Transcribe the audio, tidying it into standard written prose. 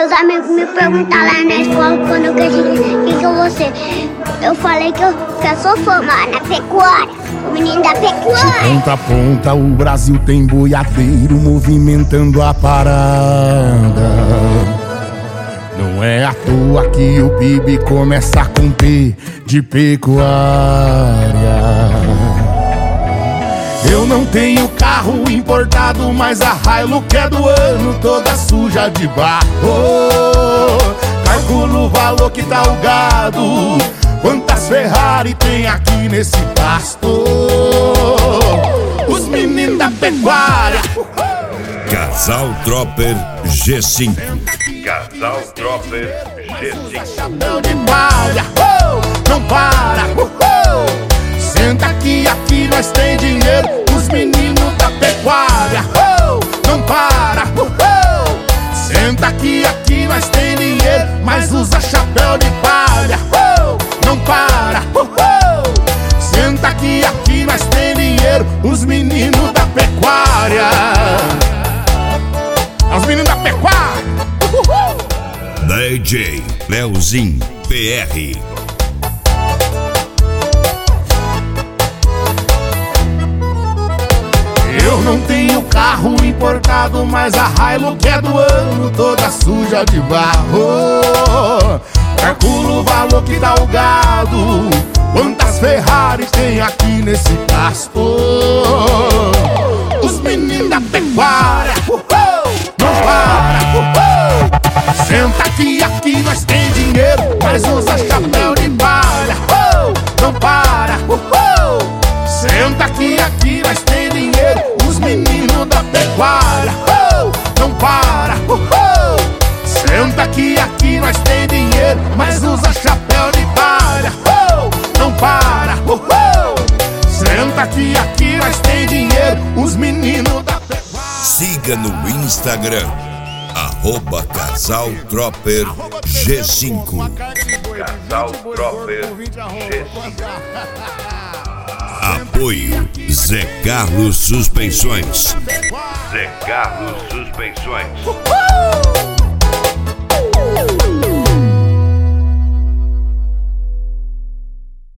Meus amigos me perguntaram lá na escola quando eu quis que eu vou ser. Eu falei que eu sou formada na pecuária, o menino da pecuária. De ponta a ponta o Brasil tem boiadeiro movimentando a parada. Não é à toa que o PIB começa com P de pecuária. Eu não tenho carro importado, mas a Hilux é do ano, toda suja de barro. Calculo o valor que tá o gado, quantas Ferrari tem aqui nesse pasto. Os meninos da pecuária. Casal Tropper G5. Casal Tropper G5. Chapéu de palha, não para. Senta aqui nós tem dinheiro. Os meninos da pecuária, não para. Senta aqui nós tem dinheiro, mas usa chapéu de palha, não para. Senta aqui nós tem dinheiro. Os meninos da pecuária. Os meninos da pecuária. DJ Leozinho PR. Eu não tenho carro importado, mas a Hilux é do ano, toda suja de barro. Calculo o valor que dá o gado, quantas Ferrari tem aqui nesse pasto. Os meninos da pecuária, não para. Senta aqui nós tem dinheiro, mas usa chapéu de palha, não para. Senta aqui nós tem dinheiro. Os meninos da pecuária, não para. Senta aqui nós tem dinheiro, mas usa chapéu de palha, não para. Senta aqui nós tem dinheiro. Os meninos da pecuária. Siga no Instagram @Casal Tropper G5. Casal Tropper G5. Apoio Zé Carlos Suspensões. Zé Carlos Suspensões.